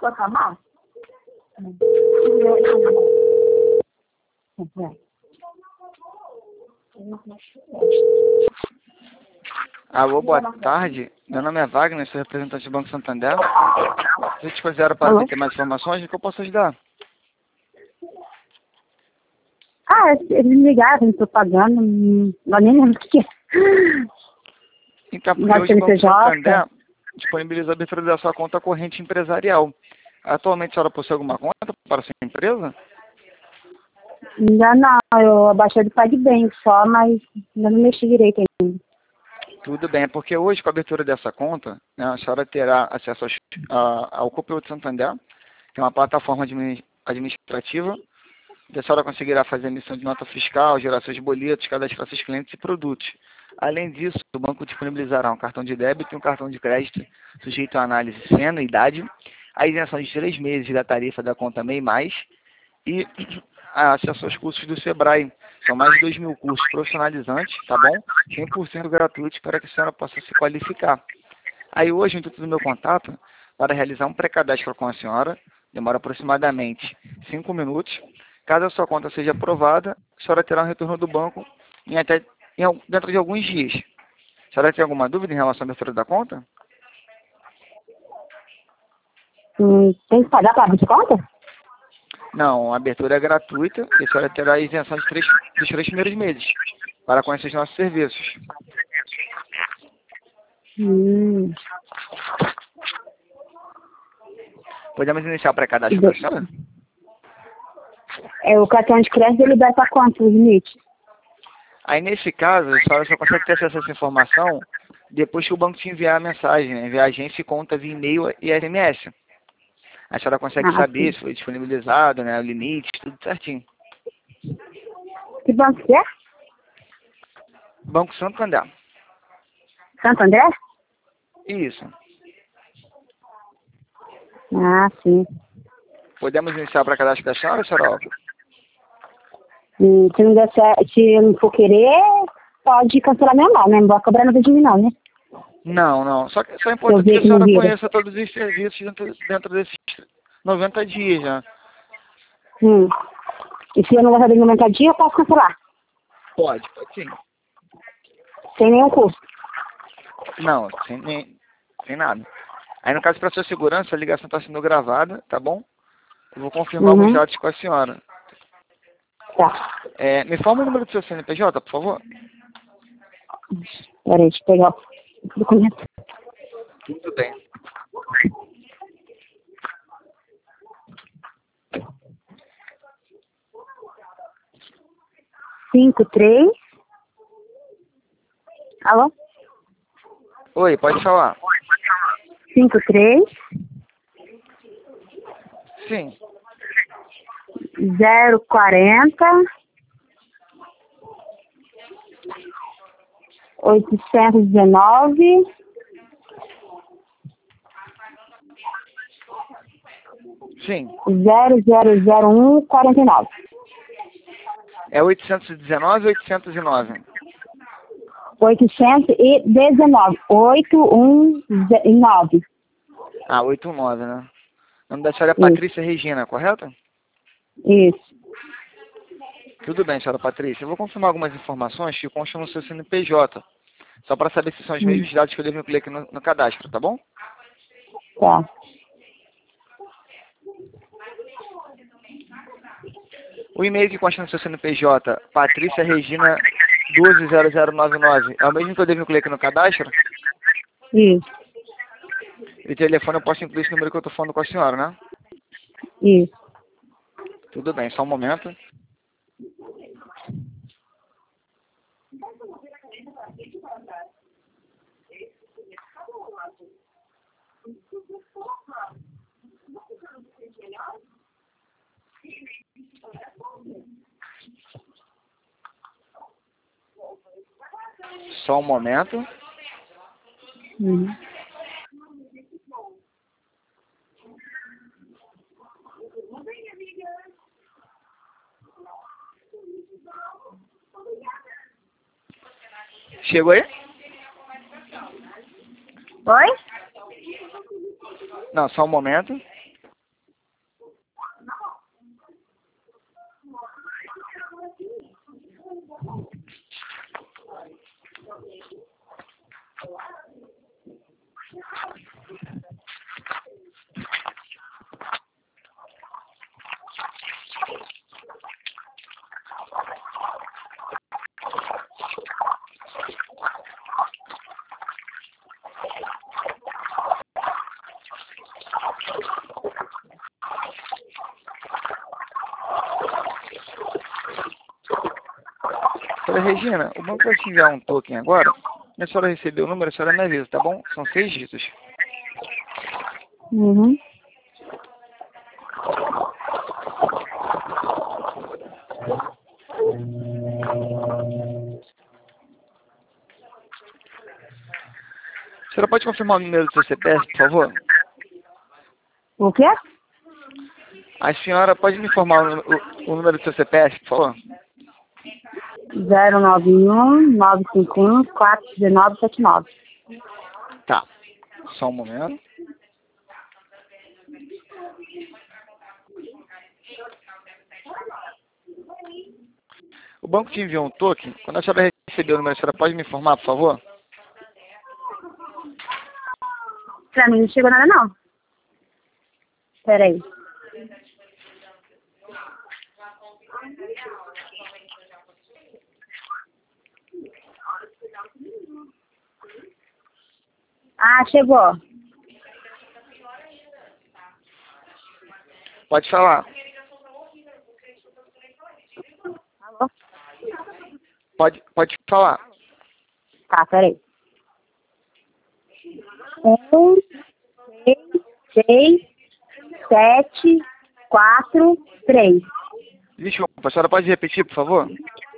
posso amar? Alô, boa tarde. Meu nome é Wagner, sou representante do Banco Santander. Vocês te consideram para ter mais informações? O que eu posso ajudar? Eles me ligaram, estou pagando, mas nem lembro o que é. Então, porque hoje o Banco Santander disponibiliza a abertura da sua conta corrente empresarial. Atualmente, a senhora possui alguma conta para a sua empresa? Ainda não, eu abaixei do PagBank só, mas ainda não mexi direito ainda. Tudo bem, é porque hoje, com a abertura dessa conta, né, a senhora terá acesso ao Conteúdo Santander, que é uma plataforma administrativa, onde a senhora conseguirá fazer emissão de nota fiscal, geração de boletos, cadastrar seus clientes e produtos. Além disso, o banco disponibilizará um cartão de débito e um cartão de crédito sujeito à análise sem anuidade, a isenção de 3 meses da tarifa da conta MEI+, e acesso aos cursos do Sebrae. São mais de 2.000 cursos profissionalizantes, tá bom? 100% gratuitos para que a senhora possa se qualificar. Aí hoje, o intuito do meu contato, para realizar um pré-cadastro com a senhora, demora aproximadamente 5 minutos. Caso a sua conta seja aprovada, a senhora terá um retorno do banco dentro de alguns dias. A senhora tem alguma dúvida em relação à abertura da conta? Tem que pagar para abrir conta? Não, a abertura é gratuita e a senhora terá a isenção dos 3 primeiros meses para conhecer os nossos serviços. Podemos iniciar o pré-cadastro da senhora? O cartão de crédito ele dá para quanto o limite? Aí, nesse caso, a senhora só consegue ter acesso a essa informação depois que o banco te enviar a mensagem, né? Enviar a agência e conta via e-mail e SMS. A senhora consegue saber se foi disponibilizado, né? O limite, tudo certinho. Que banco que é? Banco Santander. Santander? Isso. Sim. Podemos iniciar o pré-cadastro da senhora, Olga? Se não der certo, se eu não for querer, pode cancelar meu nome, né? Não vai cobrar nada de mim não, né? Não. Só é importante que a senhora conheça todos os serviços dentro desses 90 dias já. E se eu não gostar de 90 dias, eu posso cancelar? Pode sim. Sem nenhum custo? Não, sem nada. Aí, no caso, para sua segurança, a ligação está sendo gravada, tá bom? Eu vou confirmar alguns dados com a senhora. Tá. Me fala o número do seu CNPJ, por favor. Peraí, deixa eu pegar o documento. Tudo bem. Alô? Oi, pode falar. 53. Sim. 040. 819. Sim. 000149. É 819 ou 809? 819. 819. 819, né? O nome da senhora é Patrícia Regina, correto? Isso. Tudo bem, senhora Patrícia. Eu vou confirmar algumas informações que constam no seu CNPJ. Só para saber se são os mesmos dados que eu devo incluir aqui no cadastro, tá bom? Tá. O e-mail que consta no seu CNPJ, Patrícia Regina 120099, é o mesmo que eu devo incluir aqui no cadastro? Isso. E o telefone eu posso incluir esse número que eu estou falando com a senhora, né? Isso. Tudo bem, só um momento. Só um momento. Chegou aí? Oi? Não, só um momento. Senhora Regina, o banco vai te enviar um token agora. E a senhora receber o número, a senhora me avisa, tá bom? São 6 dígitos. Uhum. A senhora pode confirmar o número do seu CPF, por favor? O quê? A senhora pode me informar o número do seu CPF, por favor? 091-951-41979. Tá. Só um momento. O banco te enviou um token. Quando a senhora receber o número, a senhora pode me informar, por favor? Pra mim não chegou nada, não. Peraí. Ah, chegou. Pode falar. Alô? Pode falar. Tá, peraí. 1, 6, 7, 4, 3. Desculpa, a senhora pode repetir, por favor?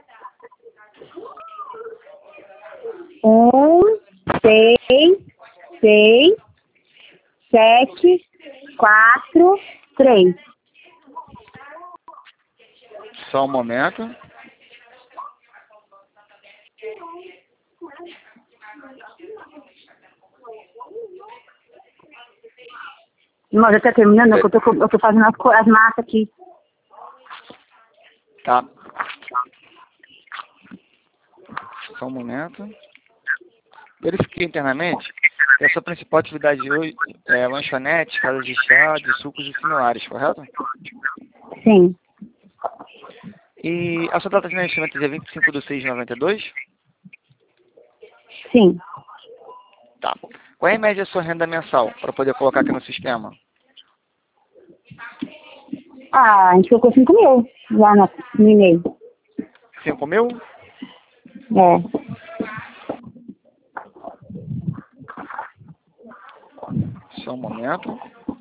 1, 6, 7, 4, 3. Só um momento. Não, já tá terminando, eu tô fazendo as massas aqui. Tá. Só um momento. Verifiquei internamente que a sua principal atividade hoje é lanchonete, casa de chá, de sucos e similares, correto? Sim, E a sua data de nascimento é dia 25/6/92? sim. Tá. Qual é a média da sua renda mensal, para poder colocar aqui no sistema? Ah, a gente colocou 5.000 lá no e-mail. 5.000? É. Só um momento.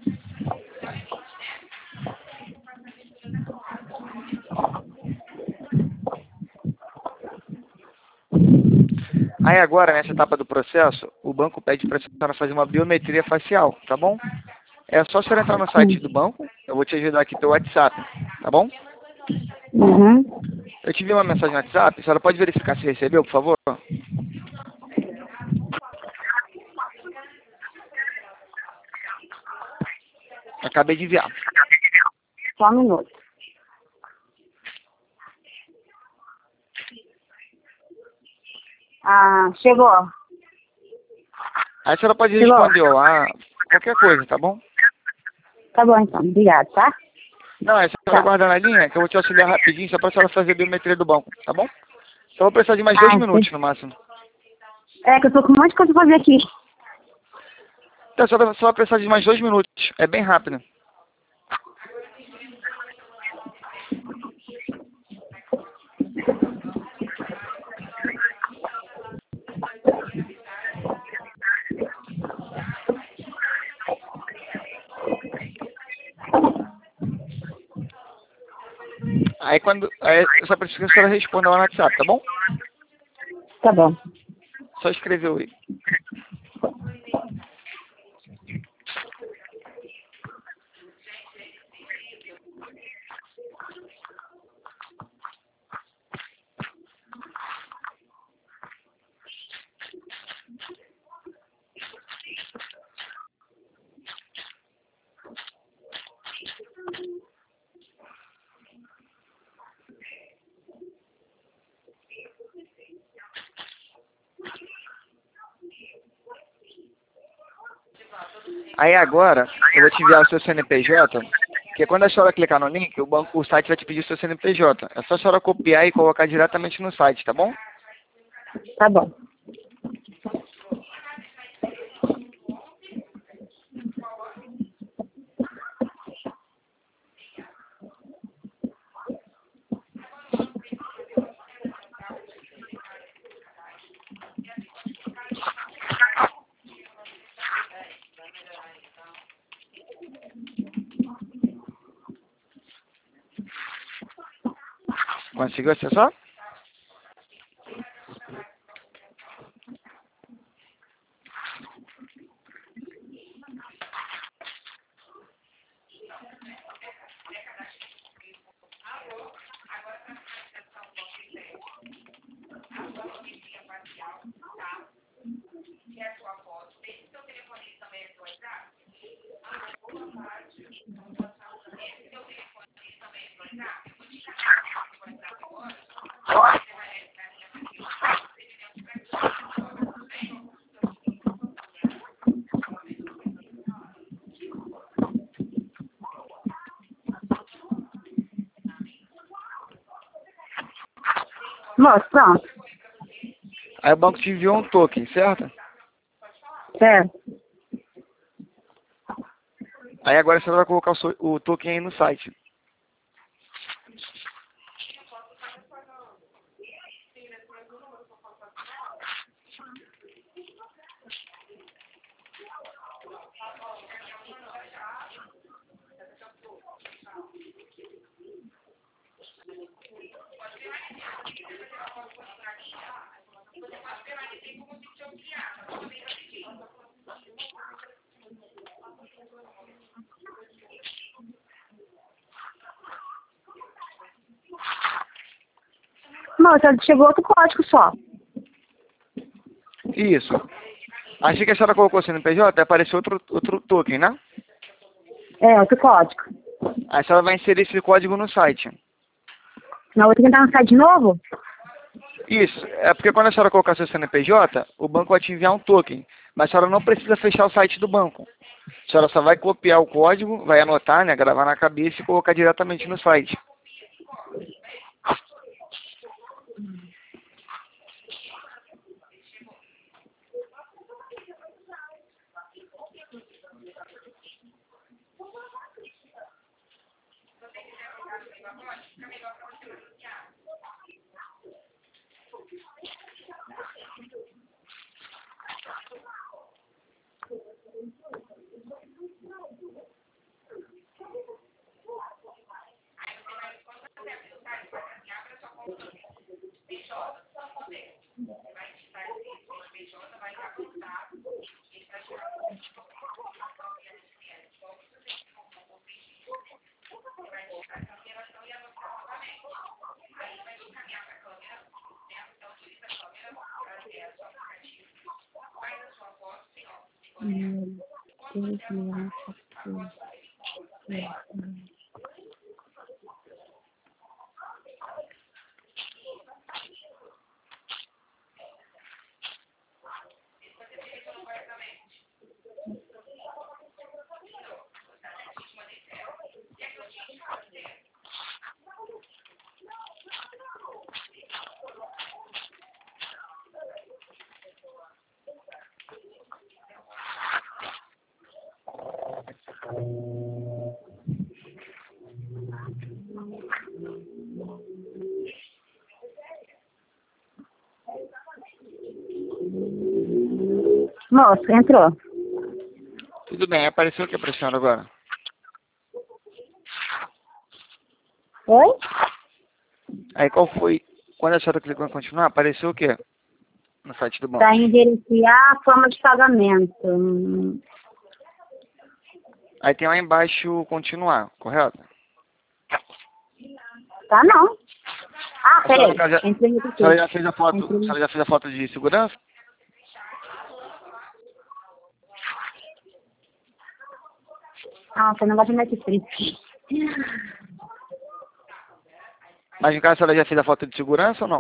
Aí agora, nessa etapa do processo, o banco pede para a senhora fazer uma biometria facial, tá bom? É só a senhora entrar no site do banco, eu vou te ajudar aqui pelo WhatsApp, tá bom? Uhum. Eu te enviei uma mensagem no WhatsApp, a senhora pode verificar se recebeu, por favor? Acabei de enviar. Só um minuto. Ah, chegou. Aí a senhora pode Chegou. responder olá, qualquer coisa, tá bom? Tá bom, então. Obrigado, tá? Não, é só Tá. aguardar na linha, que eu vou te auxiliar rapidinho, só para a senhora fazer a biometria do banco, tá bom? Só vou precisar de mais 2 minutos no máximo. É que eu tô com um monte de coisa pra fazer aqui. Então, só vai precisar de mais 2 minutos, é bem rápido. Aí eu só preciso que a senhora responda lá no WhatsApp, tá bom? Tá bom. Só escreveu aí. Aí agora, eu vou te enviar o seu CNPJ, que quando a senhora clicar no link, o site vai te pedir o seu CNPJ. É só a senhora copiar e colocar diretamente no site, tá bom? Tá bom. Conseguiu acessar? Moço, pronto. Aí o banco te enviou um token, certo? Certo. Aí agora você vai colocar o token aí no site. Moço, chegou outro código só. Isso. Achei que a senhora colocou o CNPJ, apareceu outro token, né? É, outro código. Aí a senhora vai inserir esse código no site. Não, vou ter que entrar no site de novo? Isso. É porque quando a senhora colocar seu CNPJ, o banco vai te enviar um token. Mas a senhora não precisa fechar o site do banco. A senhora só vai copiar o código, vai anotar, né? Gravar na cabeça e colocar diretamente no site. Moço, entrou. Tudo bem, apareceu o que pra senhora agora? Oi? Aí qual foi? Quando a senhora clicou em continuar, apareceu o quê? No site do banco. Tá em verificar a forma de pagamento. Aí tem lá embaixo continuar, correto? Tá não. Ah, A senhora, no peraí. caso, Entrei no a senhora perfil. já fez a foto, a Entrei. senhora já fez a foto de segurança? Ah, foi um negócio de Netflix. Mas no caso a senhora já fez a foto de segurança ou não?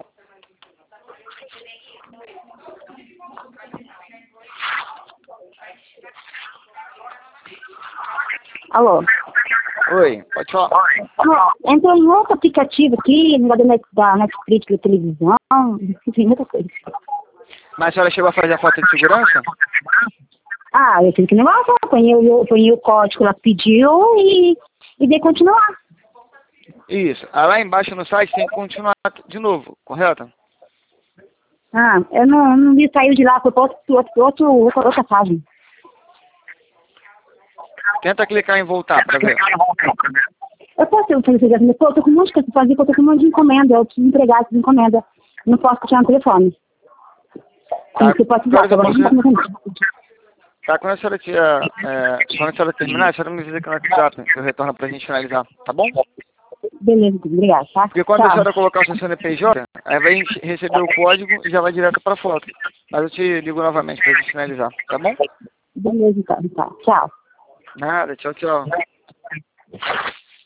Alô? Oi, pode falar. Entrei em outro aplicativo aqui, negócio da Netflix, da televisão, enfim, muita coisa. Mas a senhora chegou a fazer a foto de segurança? Ah, eu tive que negócio, ponhei o código lá que pediu e dei continuar. Isso. Aí lá embaixo no site tem que continuar de novo, correto? Ah, eu não vi, saiu de lá, foi para outra página. Tenta clicar em voltar pra ver. Eu posso fazer CDF? Pô, eu tô com um monte de coisa pra fazer, porque eu tô com um monte de encomenda. Eu preciso entregar essas encomendas. Não posso continuar no telefone. Tem que ser WhatsApp. Tá, quando a senhora terminar, a senhora me avisa aqui no WhatsApp, que eu retorno pra gente finalizar, tá bom? Beleza, obrigada, tá? Porque quando a senhora colocar o seu CNPJ, aí vai receber o código e já vai direto pra foto. Mas eu te ligo novamente pra gente finalizar, tá bom? Beleza, então. Tá. Tchau. Nada, tchau, tchau.